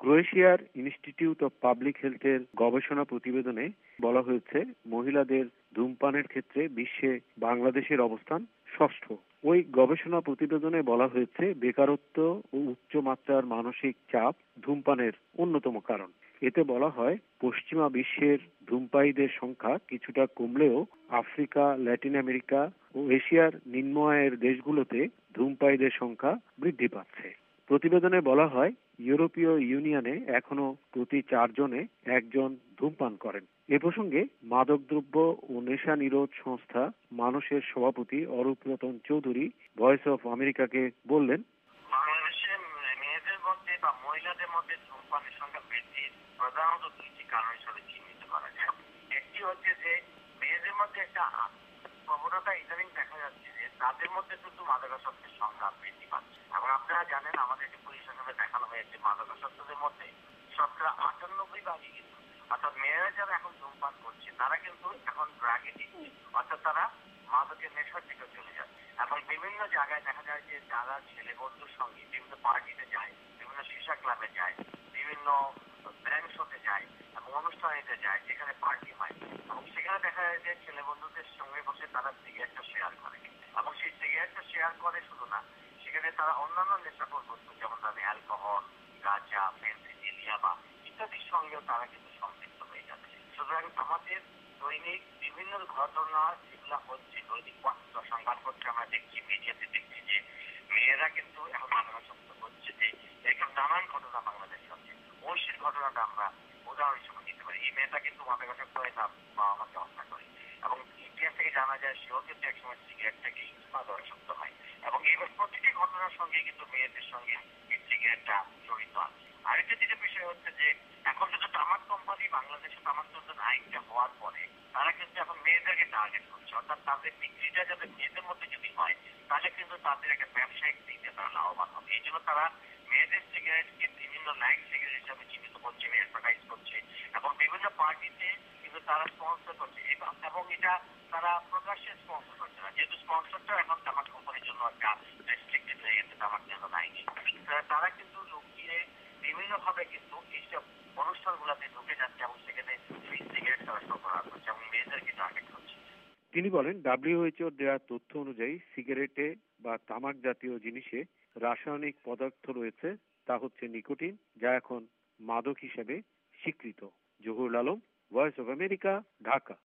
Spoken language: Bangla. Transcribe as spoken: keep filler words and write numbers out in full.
ক্রোয়েশিয়ার ইনস্টিটিউট অব পাবলিক হেলথের গবেষণা প্রতিবেদনে বলা হয়েছে, মহিলাদের ধূমপানের ক্ষেত্রে বিশ্বে বাংলাদেশের অবস্থান ষষ্ঠ। ওই গবেষণা প্রতিবেদনে বলা হয়েছে, বেকারত্ব ও উচ্চমাত্রার মানসিক চাপ ধূমপানের অন্যতম কারণ। এতে বলা হয়, পশ্চিমা বিশ্বের ধূমপায়ীদের সংখ্যা কিছুটা কমলেও আফ্রিকা, ল্যাটিন আমেরিকা ও এশিয়ার নিম্ন আয়ের দেশগুলোতে ধূমপায়ীদের সংখ্যা বৃদ্ধি পাচ্ছে। প্রতিবেদনে বলা হয়, ইউরোপীয় ইউনিয়নে এখনো প্রতি চারজনে একজন ধূমপান করেন। এ প্রসঙ্গে মাদকদ্রব্য ও নেশা নিরোধ সংস্থা মানুষের সভাপতি অরূপ রতন চৌধুরী ভয়েস অফ আমেরিকাকে বললেন, বাংলাদেশে মেয়েদের মধ্যে বা মহিলাদের মধ্যে ধূমপানের সংখ্যা বৃদ্ধির প্রধানত দুইটি কারণ হিসেবে চিহ্নিত করা যায়। একটি হচ্ছে যে মেয়েদের মধ্যে একটা প্রবণতা ইদানিং দেখা যাচ্ছে যে তাদের মধ্যে কিন্তু মাদকাসক্তের সংখ্যা বৃদ্ধি পাচ্ছে। এবং আপনারা জানেন, আমাদের একটি পরিসংখ্যানে দেখানো হয়েছে মাদকাসক্তদের মধ্যে শতকরা আটানব্বই ভাগই কিন্তু, অর্থাৎ মেয়েরা যারা এখন ধূমপান করছে তারা কিন্তু এখন ড্রাগে দিচ্ছে, অর্থাৎ তারা মাদকের নেশার দিকে চলে যাচ্ছে। এবং বিভিন্ন জায়গায় দেখা যায় যে যারা ছেলে বন্ধুর সঙ্গে বিভিন্ন পার্টিতে যায়, বিভিন্ন শিশা ক্লাবে যায়, বিভিন্ন ব্যাংক শোতে যায় এবং অনুষ্ঠানিতে যায় যেখানে পার্টি হয়, এবং সেখানে দেখা যায় যে ছেলে বন্ধুদের সঙ্গে বসে তারা সিগারেটটা শেয়ার করে, এবং সেই সিগারেটটা শেয়ার করে শুধু না, সেখানে তারা অন্যান্য নেশাখোর বস্তু যেমন তাদের অ্যালকোহল, গাঁজা, ফেন্সিডিল, ইয়াবা ইত্যাদির সঙ্গেও তারা কিন্তু সম্পৃক্ত হয়ে যাচ্ছে। সুতরাং আমাদের দৈনিক বিভিন্ন ঘটনা যেগুলো হচ্ছে, দৈনিক সংবাদপত্রে আমরা দেখছি, মিডিয়াতে দেখছি যে মেয়েরা কিন্তু এখন মাদকাসক্ত হচ্ছে। যে এরকম নানান ঘটনা বাংলাদেশে হচ্ছে। ঐশীর ঘটনাটা আমরা উদাহরণ হিসেবে দিতে পারি। এই মেয়েটা কিন্তু মাদকাসক্ত হয়ে তার বাবা মাকে হত্যা করে, এবং ইতিহাস থেকে জানা যায় সেও কিন্তু একসময় সিগারেট থেকেই মাদকাসক্ত হয়। এবং এইবার প্রতিটি ঘটনার সঙ্গে কিন্তু মেয়েদের সঙ্গে এই সিগারেটটা জড়িত আছে। আরেকটা যেটা বিষয় হচ্ছে যে এখন কিন্তু তামাক কোম্পানি বাংলাদেশে তামাক নিয়ন্ত্রণ আইনটা হওয়ার পরে তারা কিন্তু এখন মেয়েদেরকে টার্গেট করছে, অর্থাৎ তাদের বিক্রিটা যাতে মেয়েদের মধ্যে যদি হয় তাহলে কিন্তু তাদের একটা ব্যবসায়িক দিকে তারা লাভবান হবে। এই জন্য তারা মেয়েদের সিগারেটকে বিভিন্ন লাইট সিগারেট হিসাবে চিহ্নিত করছে, অ্যাডভার্টাইজ করছে, এবং বিভিন্ন পার্টিতে কিন্তু তারা স্পন্সর করছে, এবং এটা তারা প্রকাশ্যে স্পন্সর করছে না, যেহেতু স্পন্সরটা এখন তামাক কোম্পানির জন্য একটা রেস্ট্রিক্টেড হয়ে গেছে তামাক নিয়ন্ত্রণ আইনে। তারা কিন্তু লুকিয়ে বিভিন্ন ভাবে কিন্তু এইসব অনুষ্ঠানগুলোতে ঢুকে যাচ্ছে এবং সেখানে ফ্রি সিগারেট তারা সরবরাহ করছে এবং মেয়েদেরকে টার্গেট করছে। তিনি বলেন, ডব্লিউএইচওর দেওয়া তথ্য অনুযায়ী সিগারেটে বা তামাক জাতীয় জিনিসে রাসায়নিক পদার্থ রয়েছে, তা হচ্ছে নিকোটিন, যা এখন মাদক হিসেবে স্বীকৃত। Jahurul Alam, voice of America, Dhaka.